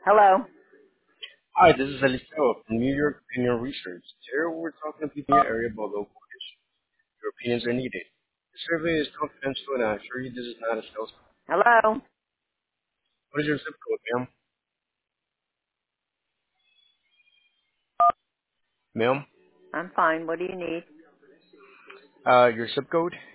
Hello. Hi, this is Eliseo from New York Opinion Research. Here we're talking to people in your area about local issues. Your opinions are needed. The survey is confidential and I assure you this is not a sales call. Hello. What is your zip code, ma'am? Ma'am? I'm fine. What do you need? Your zip code?